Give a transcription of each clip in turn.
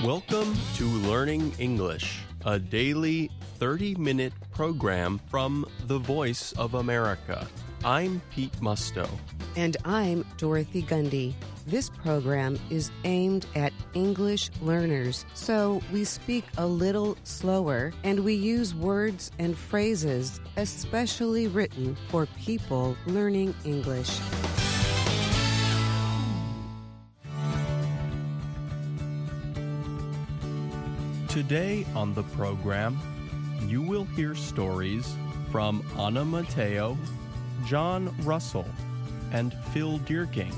Welcome to Learning English, a daily 30-minute program from the Voice of America. I'm Pete Musto. And I'm Dorothy Gundy. This program is aimed at English learners, so we speak a little slower and we use words and phrases especially written for people learning English. Today on the program, you will hear stories from Anna Mateo, John Russell, and Phil Deerking.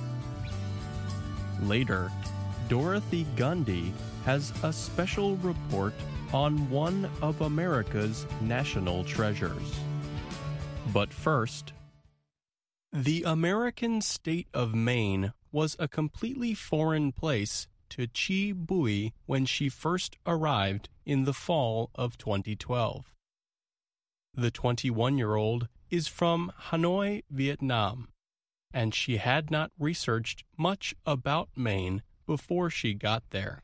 Later, Dorothy Gundy has a special report on one of America's national treasures. But first, the American state of Maine was a completely foreign place to Chi Bui when she first arrived in the fall of 2012. The 21-year-old is from Hanoi, Vietnam, and she had not researched much about Maine before she got there.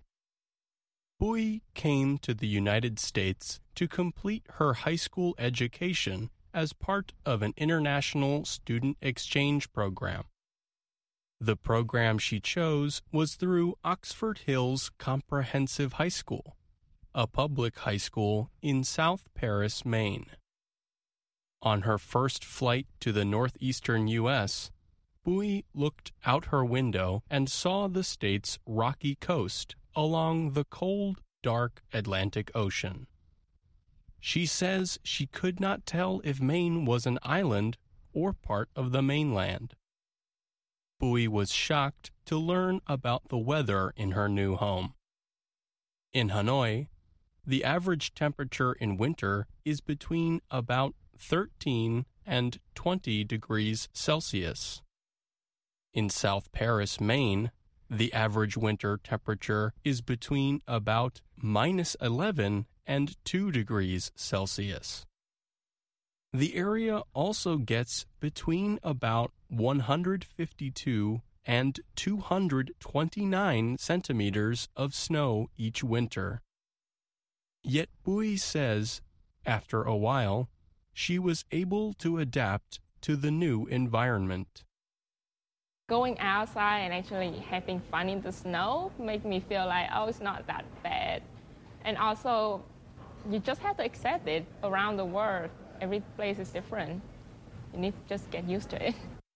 Bui came to the United States to complete her high school education as part of an international student exchange program. The program she chose was through Oxford Hills Comprehensive High School, a public high school in South Paris, Maine. On her first flight to the northeastern U.S., Bui looked out her window and saw the state's rocky coast along the cold, dark Atlantic Ocean. She says she could not tell if Maine was an island or part of the mainland. Bui was shocked to learn about the weather in her new home. In Hanoi, the average temperature in winter is between about 13 and 20 degrees Celsius. In South Paris, Maine, the average winter temperature is between about -11 and 2 degrees Celsius. The area also gets between about 152 and 229 centimeters of snow each winter. Yet Bui says, after a while, she was able to adapt to the new environment. Going outside and actually having fun in the snow make me feel like, oh, it's not that bad. And also, you just have to accept it around the world. Every place is different. You need to just get used to it.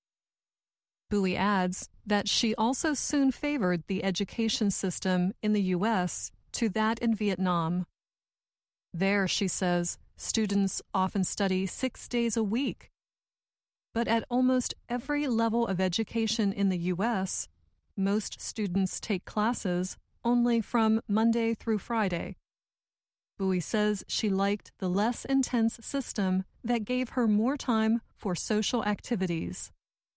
Bui adds that she also soon favored the education system in the U.S. to that in Vietnam. There, she says, students often study 6 days a week. But at almost every level of education in the U.S., most students take classes only from Monday through Friday. Bui says she liked the less intense system that gave her more time for social activities.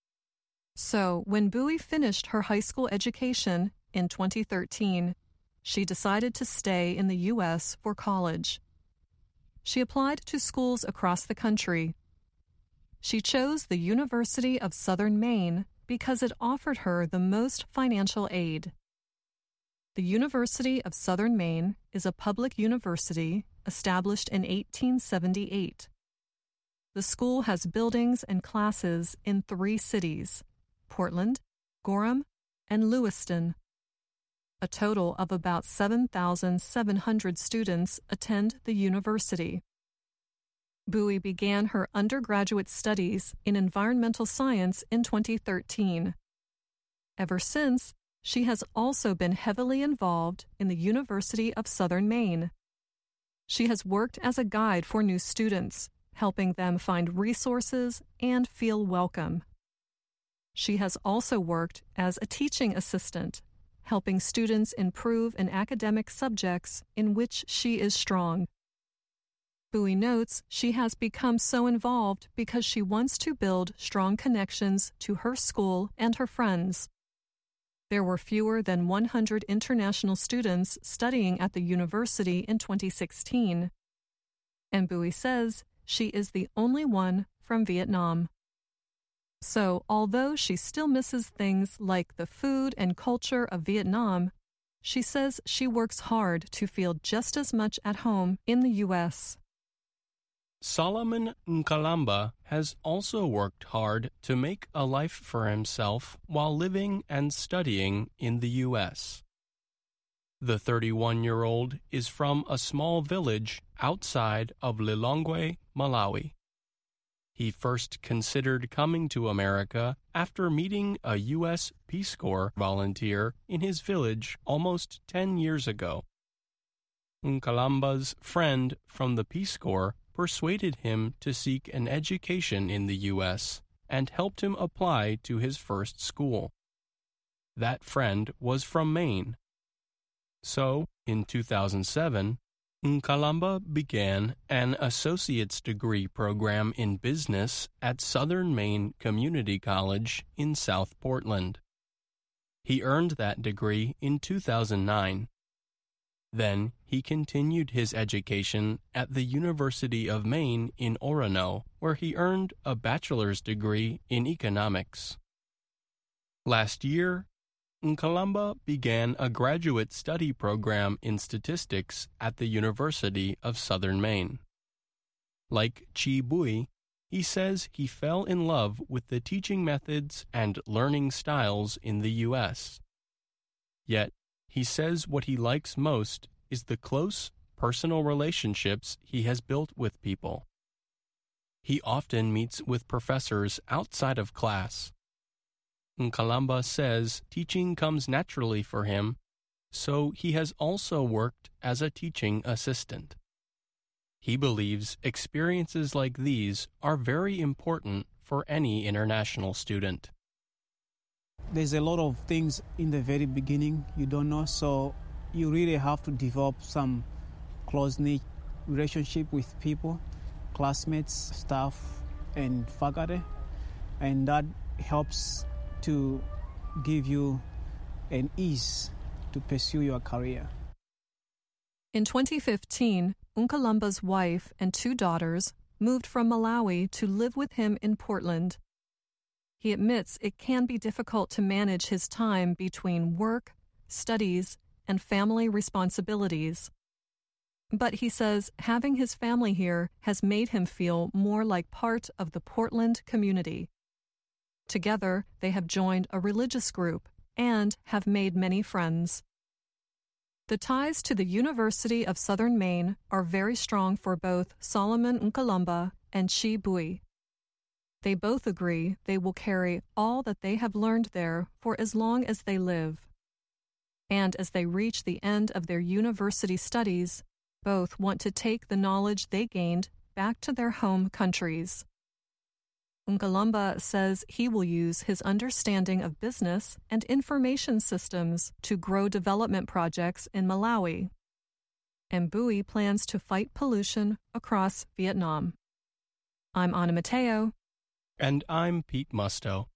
So, when Bui finished her high school education in 2013, she decided to stay in the U.S. for college. She applied to schools across the country. She chose the University of Southern Maine because it offered her the most financial aid. The University of Southern Maine is a public university established in 1878. The school has buildings and classes in 3 cities, Portland, Gorham, and Lewiston. A total of about 7,700 students attend the university. Bui began her undergraduate studies in environmental science in 2013. Ever since, she has also been heavily involved in the University of Southern Maine. She has worked as a guide for new students, helping them find resources and feel welcome. She has also worked as a teaching assistant, helping students improve in academic subjects in which she is strong. Bui notes she has become so involved because she wants to build strong connections to her school and her friends. There were fewer than 100 international students studying at the university in 2016. And Bui says she is the only one from Vietnam. So, although she still misses things like the food and culture of Vietnam, she says she works hard to feel just as much at home in the U.S. Solomon Nkalamba has also worked hard to make a life for himself while living and studying in the U.S. The 31-year-old is from a small village outside of Lilongwe, Malawi. He first considered coming to America after meeting a U.S. Peace Corps volunteer in his village almost 10 years ago. Nkalamba's friend from the Peace Corps persuaded him to seek an education in the U.S. and helped him apply to his first school. That friend was from Maine. So, in 2007, Nkalamba began an associate's degree program in business at Southern Maine Community College in South Portland. He earned that degree in 2009. Then he continued his education at the University of Maine in Orono, where he earned a bachelor's degree in economics. Last year, Nkalamba began a graduate study program in statistics at the University of Southern Maine. Like Chi Bui, he says he fell in love with the teaching methods and learning styles in the U.S. Yet, he says what he likes most is the close, personal relationships he has built with people. He often meets with professors outside of class. Nkalamba says teaching comes naturally for him, so he has also worked as a teaching assistant. He believes experiences like these are very important for any international student. There's a lot of things in the very beginning you don't know, so you really have to develop some close-knit relationship with people, classmates, staff, and faculty, and that helps to give you an ease to pursue your career. In 2015, Nkalamba's wife and 2 daughters moved from Malawi to live with him in Portland. He admits it can be difficult to manage his time between work, studies, and family responsibilities. But he says having his family here has made him feel more like part of the Portland community. Together, they have joined a religious group and have made many friends. The ties to the University of Southern Maine are very strong for both Solomon Nkalamba and Chi Bui. They both agree they will carry all that they have learned there for as long as they live. And as they reach the end of their university studies, both want to take the knowledge they gained back to their home countries. Nkalamba says he will use his understanding of business and information systems to grow development projects in Malawi. And Bui plans to fight pollution across Vietnam. I'm Ana Mateo. And I'm Pete Musto.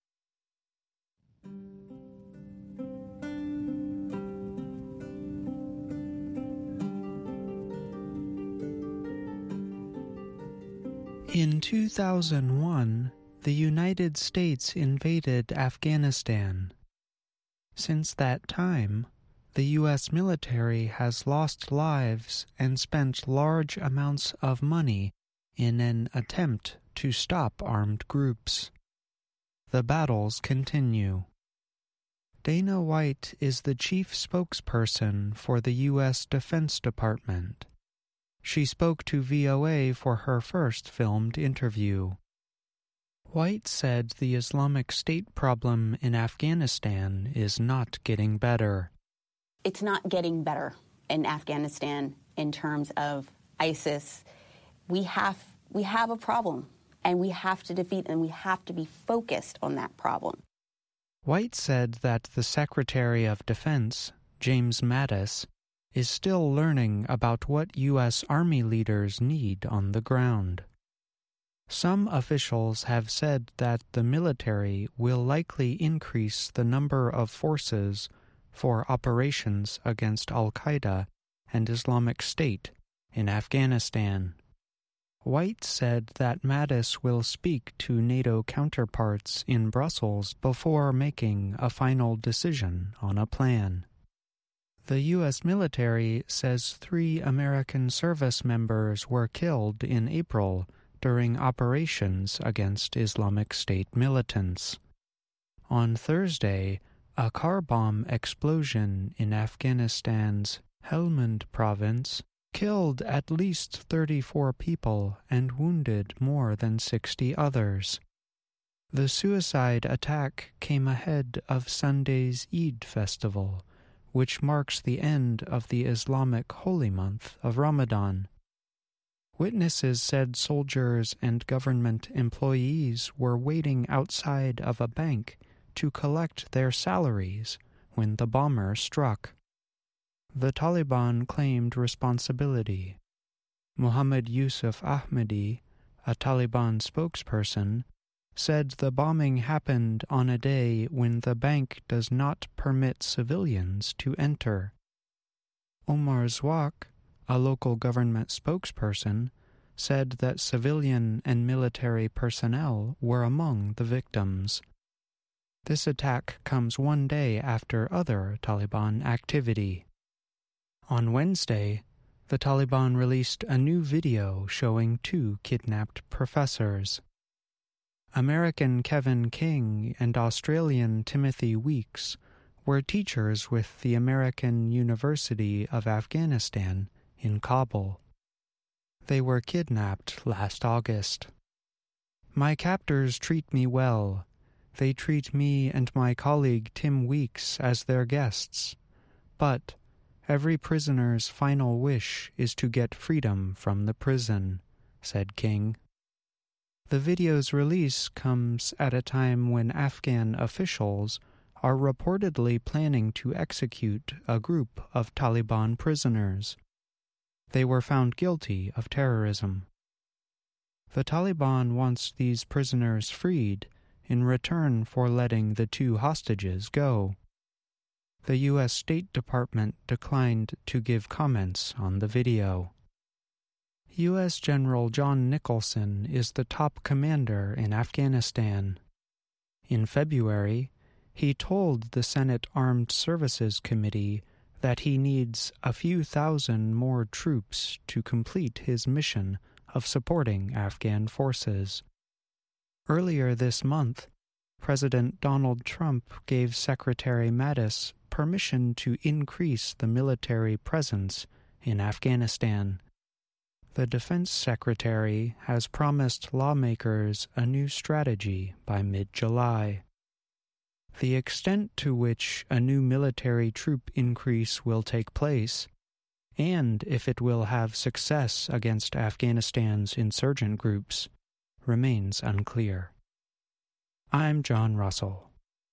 In 2001, the United States invaded Afghanistan. Since that time, the U.S. military has lost lives and spent large amounts of money in an attempt to stop armed groups. The battles continue. Dana White is the chief spokesperson for the U.S. Defense Department. She spoke to VOA for her first filmed interview. White said the Islamic State problem in Afghanistan is not getting better. It's not getting better in Afghanistan in terms of ISIS. We have a problem, and we have to defeat, and we have to be focused on that problem. White said that the Secretary of Defense, James Mattis, is still learning about what U.S. Army leaders need on the ground. Some officials have said that the military will likely increase the number of forces for operations against Al-Qaeda and Islamic State in Afghanistan. White said that Mattis will speak to NATO counterparts in Brussels before making a final decision on a plan. The U.S. military says 3 American service members were killed in April during operations against Islamic State militants. On Thursday, a car bomb explosion in Afghanistan's Helmand province killed at least 34 people and wounded more than 60 others. The suicide attack came ahead of Sunday's Eid festival, which marks the end of the Islamic holy month of Ramadan. Witnesses said soldiers and government employees were waiting outside of a bank to collect their salaries when the bomber struck. The Taliban claimed responsibility. Muhammad Yusuf Ahmadi, a Taliban spokesperson, said the bombing happened on a day when the bank does not permit civilians to enter. Omar Zwak, a local government spokesperson, said that civilian and military personnel were among the victims. This attack comes one day after other Taliban activity. On Wednesday, the Taliban released a new video showing 2 kidnapped professors. American Kevin King and Australian Timothy Weeks were teachers with the American University of Afghanistan in Kabul. They were kidnapped last August. "My captors treat me well. They treat me and my colleague Tim Weeks as their guests. But every prisoner's final wish is to get freedom from the prison," said King. The video's release comes at a time when Afghan officials are reportedly planning to execute a group of Taliban prisoners. They were found guilty of terrorism. The Taliban wants these prisoners freed in return for letting the 2 hostages go. The U.S. State Department declined to give comments on the video. U.S. General John Nicholson is the top commander in Afghanistan. In February, he told the Senate Armed Services Committee that he needs a few thousand more troops to complete his mission of supporting Afghan forces. Earlier this month, President Donald Trump gave Secretary Mattis permission to increase the military presence in Afghanistan. The Defense Secretary has promised lawmakers a new strategy by mid-July. The extent to which a new military troop increase will take place, and if it will have success against Afghanistan's insurgent groups, remains unclear. I'm John Russell.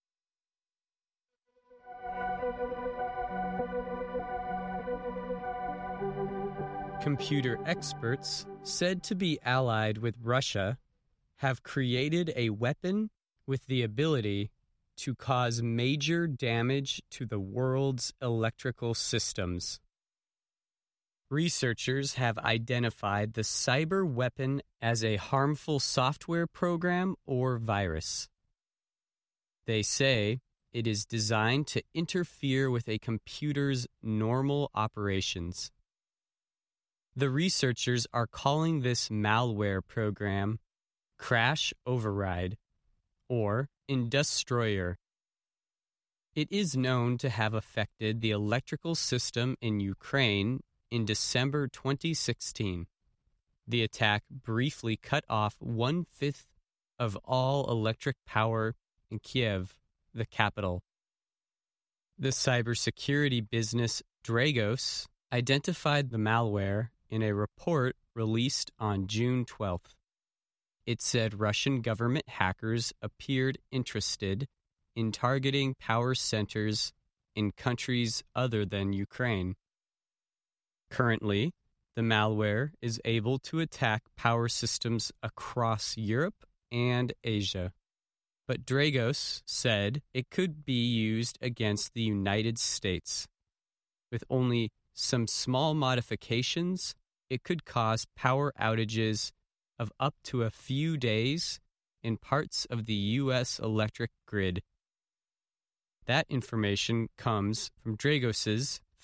Computer experts, said to be allied with Russia, have created a weapon with the ability to cause major damage to the world's electrical systems. Researchers have identified the cyber weapon as a harmful software program or virus. They say it is designed to interfere with a computer's normal operations. The researchers are calling this malware program Crash Override, or Industroyer. It is known to have affected the electrical system in Ukraine in December 2016. The attack briefly cut off 1/5 of all electric power in Kiev, the capital. The cybersecurity business Dragos identified the malware in a report released on June 12th. It said Russian government hackers appeared interested in targeting power centers in countries other than Ukraine. Currently, the malware is able to attack power systems across Europe and Asia. But Dragos said it could be used against the United States. With only some small modifications, it could cause power outages of up to a few days in parts of the U.S. electric grid. That information comes from Dragos's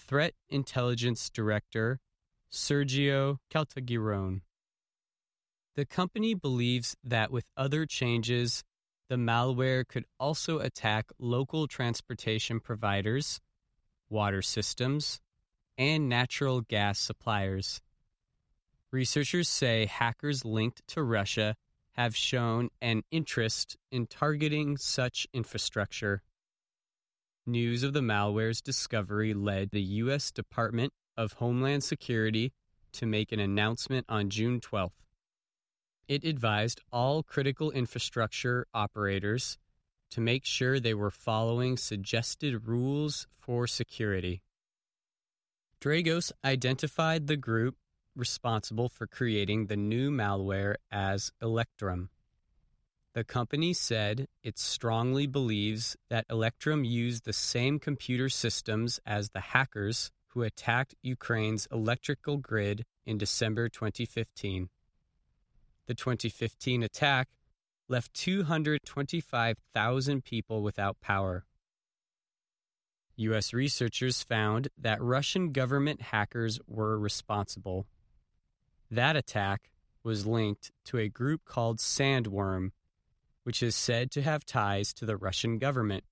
Threat Intelligence Director Sergio Caltagirone. The company believes that with other changes, the malware could also attack local transportation providers, water systems, and natural gas suppliers. Researchers say hackers linked to Russia have shown an interest in targeting such infrastructure. News of the malware's discovery led the U.S. Department of Homeland Security to make an announcement on June 12th. It advised all critical infrastructure operators to make sure they were following suggested rules for security. Dragos identified the group responsible for creating the new malware as Electrum. The company said it strongly believes that Electrum used the same computer systems as the hackers who attacked Ukraine's electrical grid in December 2015. The 2015 attack left 225,000 people without power. U.S. researchers found that Russian government hackers were responsible. That attack was linked to a group called Sandworm, which is said to have ties to the Russian government.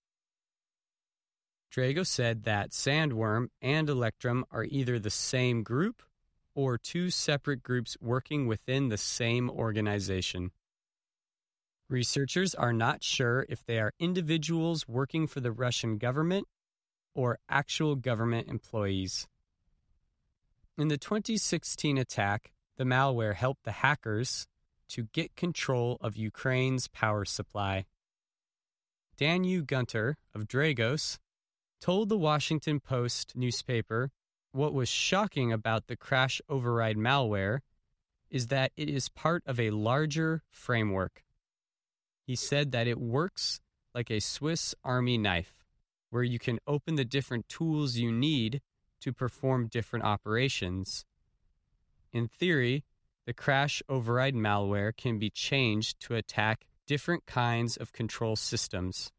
Drago said that Sandworm and Electrum are either the same group or two separate groups working within the same organization. Researchers are not sure if they are individuals working for the Russian government or actual government employees. In the 2016 attack, the malware helped the hackers to get control of Ukraine's power supply. Daniel Gunter of Dragos told the Washington Post newspaper what was shocking about the crash override malware is that it is part of a larger framework. He said that it works like a Swiss Army knife, where you can open the different tools you need to perform different operations. In theory, the crash override malware can be changed to attack different kinds of control systems.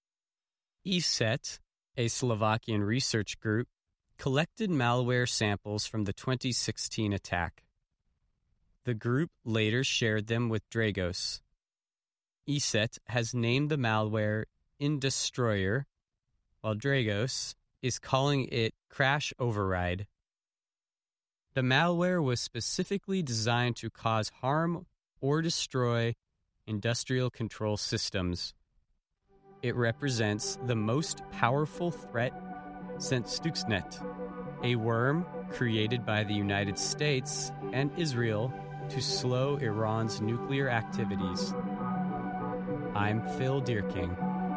ESET, a Slovakian research group, collected malware samples from the 2016 attack. The group later shared them with Dragos. ESET has named the malware Indestroyer, while Dragos is calling it Crash Override. The malware was specifically designed to cause harm or destroy industrial control systems. It represents the most powerful threat since Stuxnet, a worm created by the United States and Israel to slow Iran's nuclear activities. I'm Phil Deerking.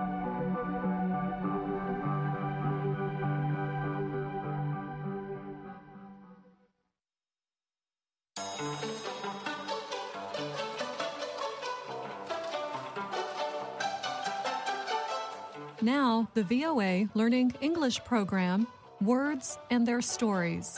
Now, the VOA Learning English program, Words and Their Stories.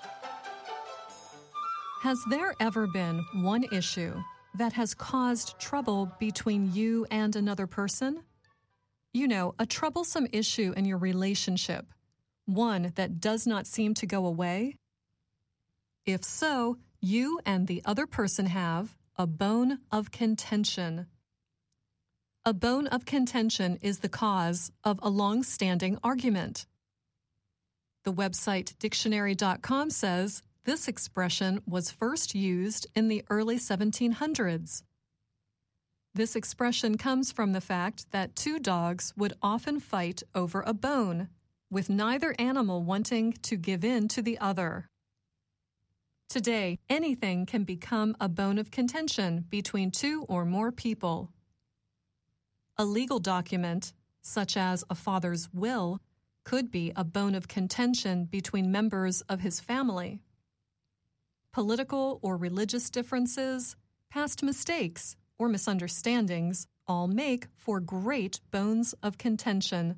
Has there ever been one issue that has caused trouble between you and another person? You know, a troublesome issue in your relationship, one that does not seem to go away? If so, you and the other person have a bone of contention. A bone of contention is the cause of a long-standing argument. The website dictionary.com says this expression was first used in the early 1700s. This expression comes from the fact that two dogs would often fight over a bone, with neither animal wanting to give in to the other. Today, anything can become a bone of contention between two or more people. A legal document, such as a father's will, could be a bone of contention between members of his family. Political or religious differences, past mistakes, or misunderstandings all make for great bones of contention.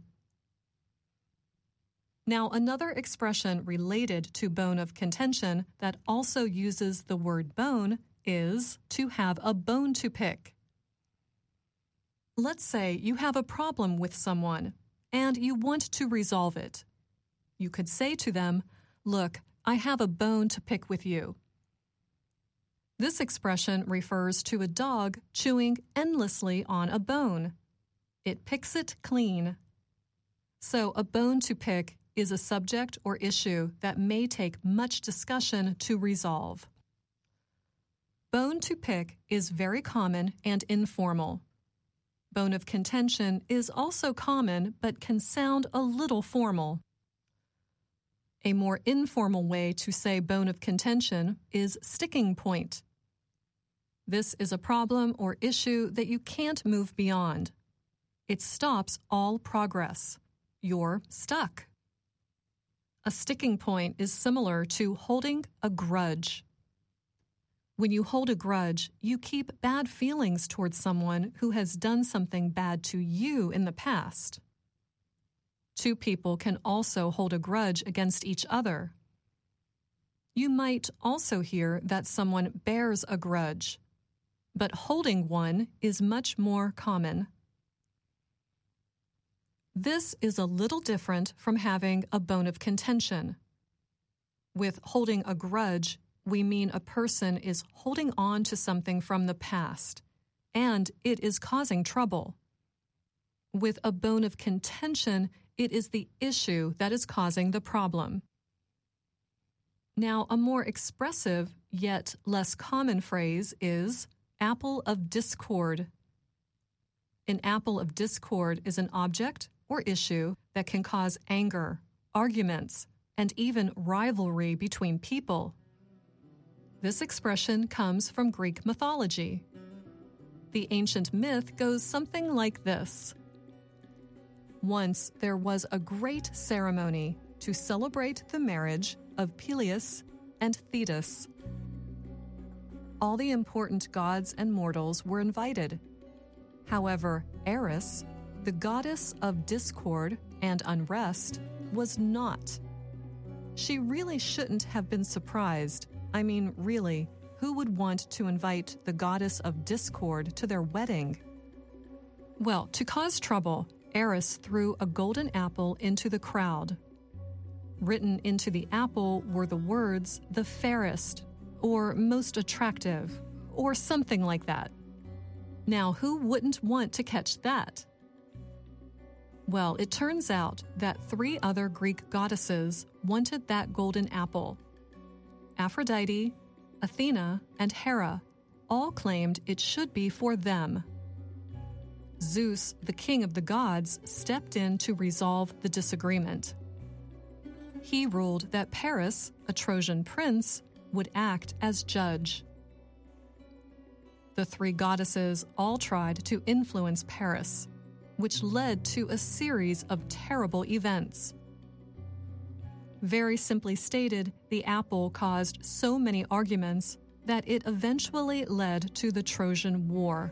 Now, another expression related to bone of contention that also uses the word bone is to have a bone to pick. Let's say you have a problem with someone and you want to resolve it. You could say to them, "Look, I have a bone to pick with you." This expression refers to a dog chewing endlessly on a bone. It picks it clean. So a bone to pick is a subject or issue that may take much discussion to resolve. Bone to pick is very common and informal. Bone of contention is also common but can sound a little formal. A more informal way to say bone of contention is sticking point. This is a problem or issue that you can't move beyond. It stops all progress. You're stuck. A sticking point is similar to holding a grudge. When you hold a grudge, you keep bad feelings towards someone who has done something bad to you in the past. Two people can also hold a grudge against each other. You might also hear that someone bears a grudge, but holding one is much more common. This is a little different from having a bone of contention. With holding a grudge, we mean a person is holding on to something from the past, and it is causing trouble. With a bone of contention, it is the issue that is causing the problem. Now, a more expressive yet less common phrase is apple of discord. An apple of discord is an object or issue that can cause anger, arguments, and even rivalry between people. This expression comes from Greek mythology. The ancient myth goes something like this. Once there was a great ceremony to celebrate the marriage of Peleus and Thetis. All the important gods and mortals were invited. However, Eris, the goddess of discord and unrest, was not. She really shouldn't have been surprised. I mean, really, who would want to invite the goddess of discord to their wedding? Well, to cause trouble, Eris threw a golden apple into the crowd. Written into the apple were the words, "the fairest," or "most attractive," or something like that. Now, who wouldn't want to catch that? Well, it turns out that 3 other Greek goddesses wanted that golden apple. Aphrodite, Athena, and Hera all claimed it should be for them. Zeus, the king of the gods, stepped in to resolve the disagreement. He ruled that Paris, a Trojan prince, would act as judge. The 3 goddesses all tried to influence Paris, which led to a series of terrible events. Very simply stated, the apple caused so many arguments that it eventually led to the Trojan War.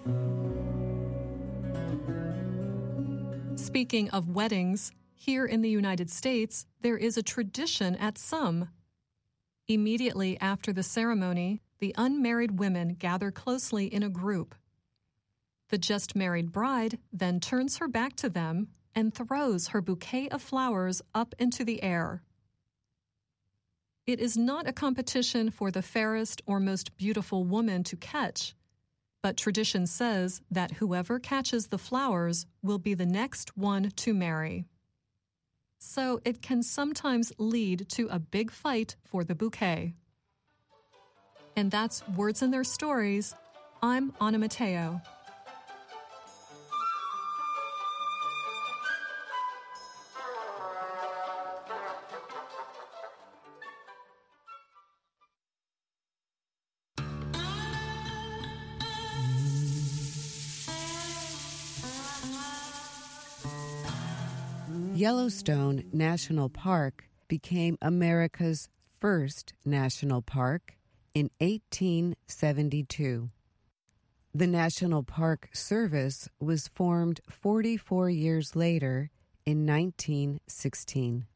Speaking of weddings, here in the United States, there is a tradition at some. Immediately after the ceremony, the unmarried women gather closely in a group. The just married bride then turns her back to them and throws her bouquet of flowers up into the air. It is not a competition for the fairest or most beautiful woman to catch, but tradition says that whoever catches the flowers will be the next one to marry. So it can sometimes lead to a big fight for the bouquet. And that's Words in Their Stories. I'm Anna Mateo. Yellowstone National Park became America's first national park in 1872. The National Park Service was formed 44 years later in 1916.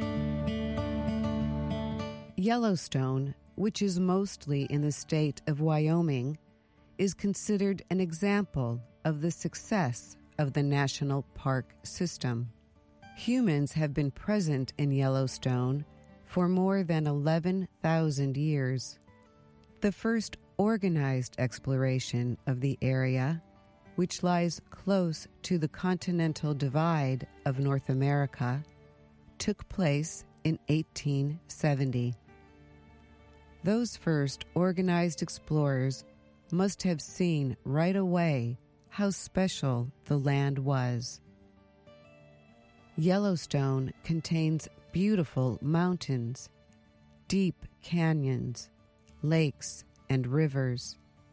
Yellowstone, which is mostly in the state of Wyoming, is considered an example of the success of the national park system. Humans have been present in Yellowstone for more than 11,000 years. The first organized exploration of the area, which lies close to the continental divide of North America, took place in 1870. Those first organized explorers must have seen right away how special the land was. Yellowstone contains beautiful mountains, deep canyons, lakes, and rivers.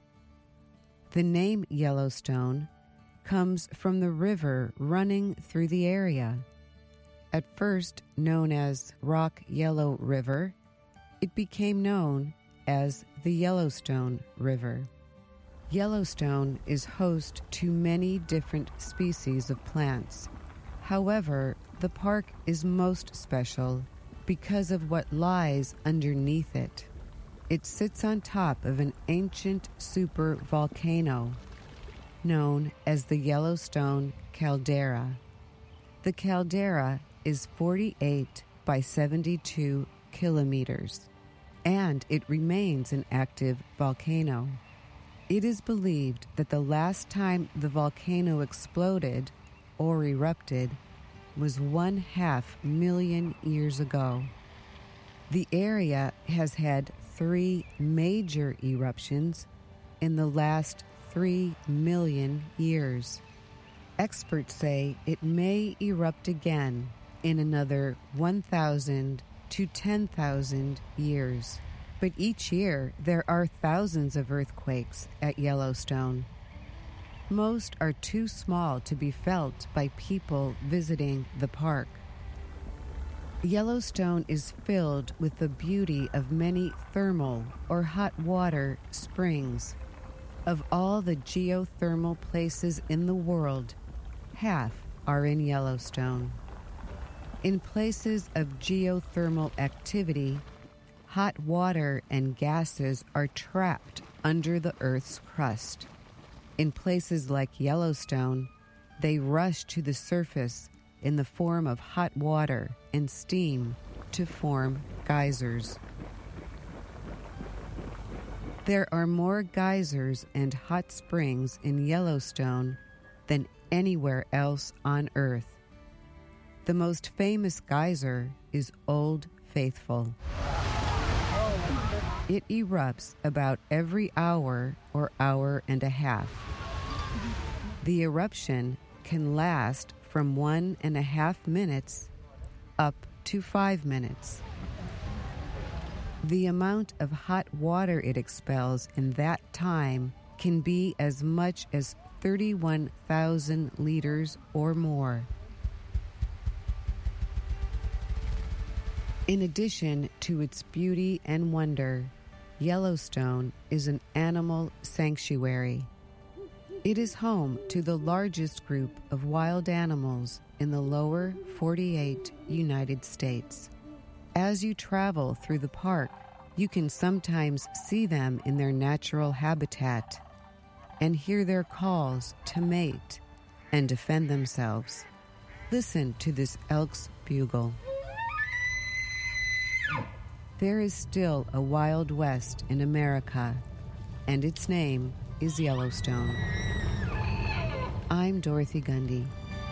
The name Yellowstone comes from the river running through the area. At first known as Rock Yellow River, it became known as the Yellowstone River. Yellowstone is host to many different species of plants. However, the park is most special because of what lies underneath it. It sits on top of an ancient supervolcano known as the Yellowstone Caldera. The caldera is 48 by 72 kilometers, and it remains an active volcano. It is believed that the last time the volcano exploded or erupted was 500,000 years ago. The area has had 3 major eruptions in the last 3 million years. Experts say it may erupt again in another 1,000 to 10,000 years. But each year there are thousands of earthquakes at Yellowstone. Most are too small to be felt by people visiting the park. Yellowstone is filled with the beauty of many thermal or hot water springs. Of all the geothermal places in the world, half are in Yellowstone. In places of geothermal activity, hot water and gases are trapped under the Earth's crust. In places like Yellowstone, they rush to the surface in the form of hot water and steam to form geysers. There are more geysers and hot springs in Yellowstone than anywhere else on Earth. The most famous geyser is Old Faithful. It erupts about every hour or hour and a half. The eruption can last from 1.5 minutes up to 5 minutes. The amount of hot water it expels in that time can be as much as 31,000 liters or more. In addition to its beauty and wonder, Yellowstone is an animal sanctuary. It is home to the largest group of wild animals in the lower 48 United States. As you travel through the park, you can sometimes see them in their natural habitat and hear their calls to mate and defend themselves. Listen to this elk's bugle. There is still a Wild West in America, and its name is Yellowstone. I'm Dorothy Gundy.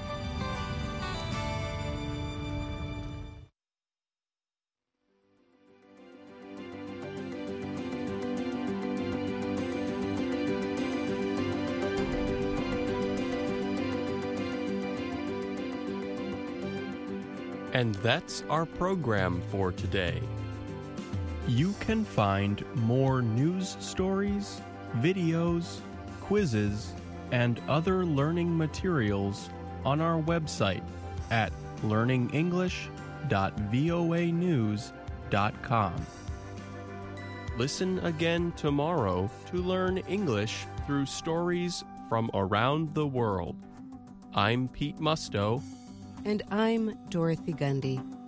And that's our program for today. You can find more news stories, videos, quizzes, and other learning materials on our website at learningenglish.voanews.com. Listen again tomorrow to learn English through stories from around the world. I'm Pete Musto. And I'm Dorothy Gundy.